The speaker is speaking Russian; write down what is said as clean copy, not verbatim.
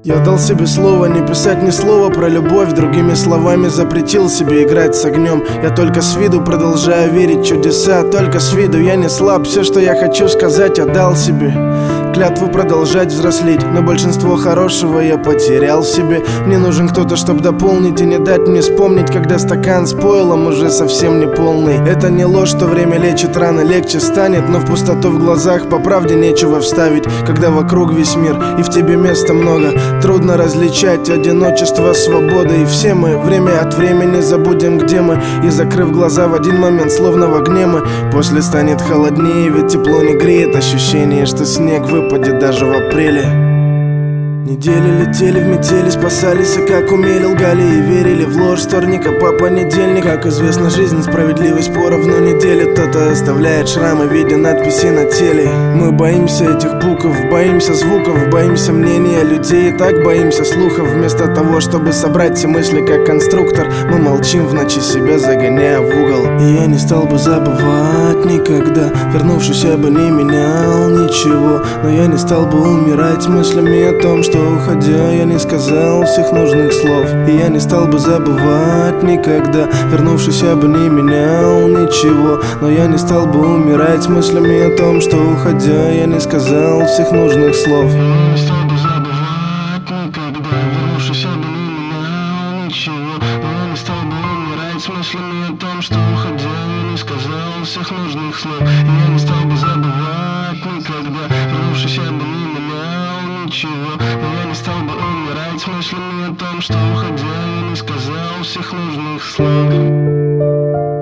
Я дал себе слово не писать ни слова про любовь. Другими словами запретил себе играть с огнем. Я только с виду продолжаю верить в чудеса. Только с виду я не слаб. Все, что я хочу сказать, я дал себе клятву продолжать взрослеть. Но большинство хорошего я потерял в себе. Мне нужен кто-то, чтобы дополнить и не дать мне вспомнить, когда стакан с пойлом уже совсем не полный. Это не ложь, что время лечит раны, легче станет. Но в пустоту в глазах по правде нечего вставить, когда вокруг весь мир и в тебе места много. Трудно различать одиночество, свобода. И все мы время от времени забудем, где мы. И закрыв глаза в один момент, словно в огне мы. После станет холоднее, ведь тепло не греет. Ощущение, что снег выпадет даже в апреле. Недели летели в метели, спасались, и как умели, лгали и верили в ложь вторника по понедельник. Как известно, жизнь справедливость поровну не делит. Кто-то оставляет шрамы в виде надписи на теле. Мы боимся этих букв, боимся звуков, боимся мнения людей. И так боимся слухов. Вместо того, чтобы собрать все мысли как конструктор, мы молчим в ночи, себя загоняя в угол. И я не стал бы забывать никогда. Вернувшись, я бы не менял ничего. Но я не стал бы умирать с мыслями о том, что уходя, я не сказал всех нужных слов. И я не стал бы забывать никогда. Вернувшись, я бы не менял ничего. Но я не стал бы умирать с мыслями о том, что уходя, я не сказал всех нужных слов. Я не стал бы забывать никогда. Вернувшись, я бы не менял ничего. Но я не стал бы умирать с мыслями о том, что уходя, я не сказал всех нужных слов. И я не стал бы забывать никогда. Вернувшись, я бы не менял ничего. Но я не стал бы умирать с мыслями о том, что уходя, я не сказал всех нужных слов.